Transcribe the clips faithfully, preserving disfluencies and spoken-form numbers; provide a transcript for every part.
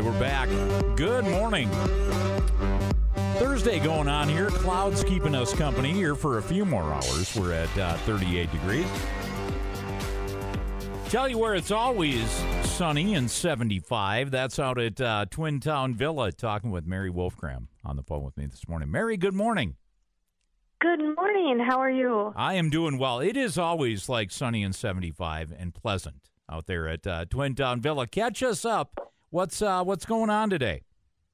right, we're back. Good morning. Thursday going on here. Clouds keeping us company here for a few more hours. We're at uh, thirty-eight degrees. Tell you where it's always sunny and seventy-five. That's out at uh, Twin Town Villa, talking with Mary Wolfgram on the phone with me this morning. Mary, good morning. Good morning. How are you? I am doing well. It is always like sunny and seventy-five and pleasant out there at uh, Twin Town Villa. Catch us up. What's uh, what's going on today?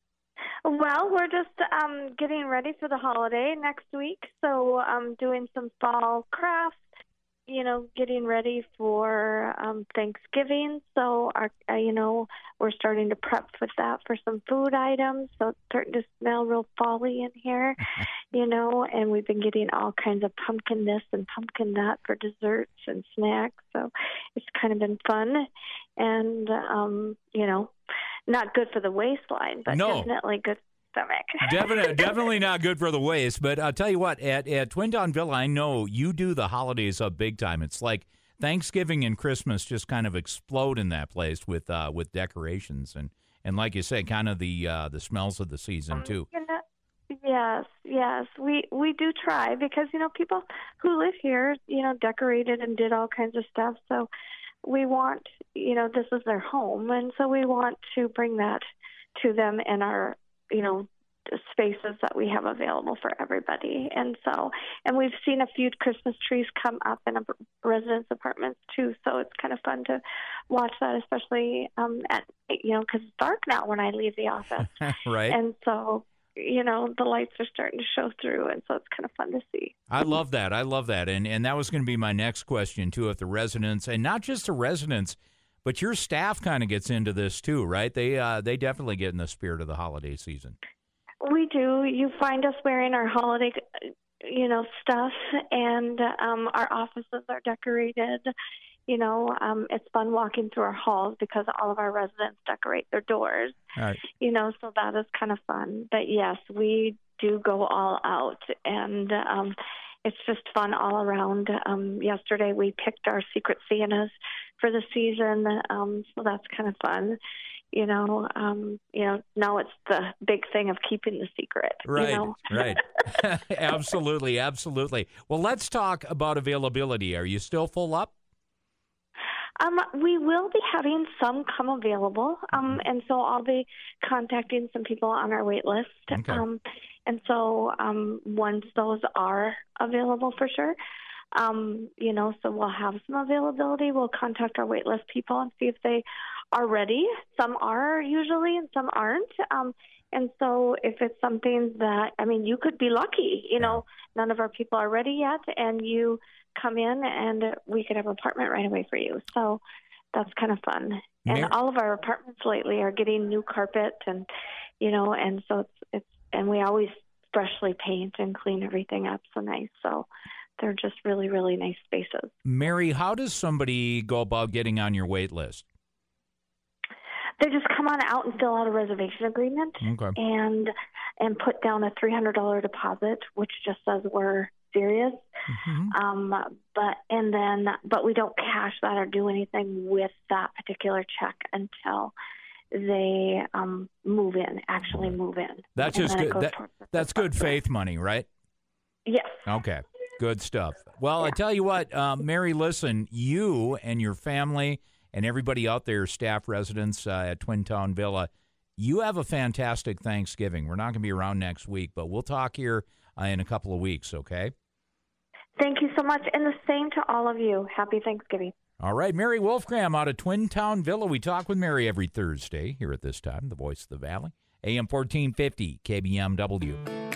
Well, we're just um, getting ready for the holiday next week. So I'm um, doing some fall crafts, you know, getting ready for um, Thanksgiving. So, our, uh, you know, we're starting to prep with that for some food items. So it's starting to smell real fall-y in here, you know, and we've been getting all kinds of pumpkin this and pumpkin that for desserts and snacks. So it's kind of been fun and, um, you know, not good for the waistline, but no. definitely good for the stomach. definitely, definitely not good for the waist. But I'll tell you what, at, at Twin Town Villa, I know you do the holidays up big time. It's like Thanksgiving and Christmas just kind of explode in that place with uh, with decorations and, and like you say, kind of the uh, the smells of the season too. You know, yes, yes, we we do try because you know people who live here, you know, decorated and did all kinds of stuff. So we want, you know, this is their home, and so we want to bring that to them in our, you know, spaces that we have available for everybody. And so, and we've seen a few Christmas trees come up in a residence apartments too. So it's kind of fun to watch that, especially um, at, you know, because it's dark now when I leave the office. Right. And so, you know, the lights are starting to show through, and so it's kind of fun to see. I love that. I love that. And and that was going to be my next question, too, if the residents, and not just the residents, but your staff kind of gets into this, too, right? They uh, they definitely get in the spirit of the holiday season. We do. You find us wearing our holiday, you know, stuff, and um, our offices are decorated. You know, um, it's fun walking through our halls because all of our residents decorate their doors. Right. You know, so that is kind of fun. But, yes, we do go all out, and um, it's just fun all around. Um, yesterday we picked our secret Santas for the season, um, so that's kind of fun. You know, um, you know, now it's the big thing of keeping the secret. Right, you know? right. Absolutely, absolutely. Well, let's talk about availability. Are you still full up? Um, we will be having some come available, um, and so I'll be contacting some people on our wait list. Okay. Um, and so um, once those are available for sure, um, you know, so we'll have some availability. We'll contact our wait list people and see if they are ready. Some are usually and some aren't. Um, and so if it's something that, I mean, you could be lucky, you know, none of our people are ready yet, and you come in and we could have an apartment right away for you. So that's kind of fun. And Mar- all of our apartments lately are getting new carpet and, you know, and so it's, it's, and we always freshly paint and clean everything up so nice. So they're just really, really nice spaces. Mary, how does somebody go about getting on your wait list? They just come on out and fill out a reservation agreement Okay. and and put down a three hundred dollars deposit, which just says we're serious. Mm-hmm. Um, but and then but we don't cash that or do anything with that particular check until they um, move in, actually move in. That's And just then it good. goes That, towards the that's good deposit. faith money, right? Yes. Okay. Good stuff. Well, I tell you what, uh, Mary, listen, you and your family and everybody out there, staff, residents uh, at Twin Town Villa, you have a fantastic Thanksgiving. We're not going to be around next week, but we'll talk here uh, in a couple of weeks, okay? Thank you so much. And the same to all of you. Happy Thanksgiving. All right, Mary Wolfgram out of Twin Town Villa. We talk with Mary every Thursday here at this time, the Voice of the Valley, A M fourteen fifty, K B M W.